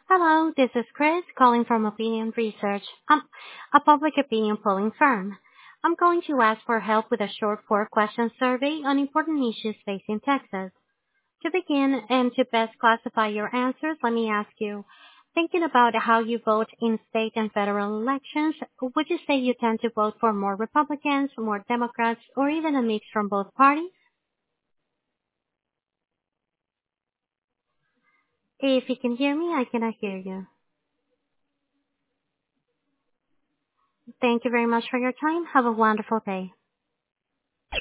Hello, this is Chris calling from Opinion Research, a public opinion polling firm. I'm going to ask for help with a short four-question survey on important issues facing Texas. To begin and to best classify your answers, let me ask you, thinking about how you vote in state and federal elections, would you say you tend to vote for more Republicans, more Democrats, or even a mix from both parties? If you can hear me, I cannot hear you. Thank you very much for your time. Have a wonderful day.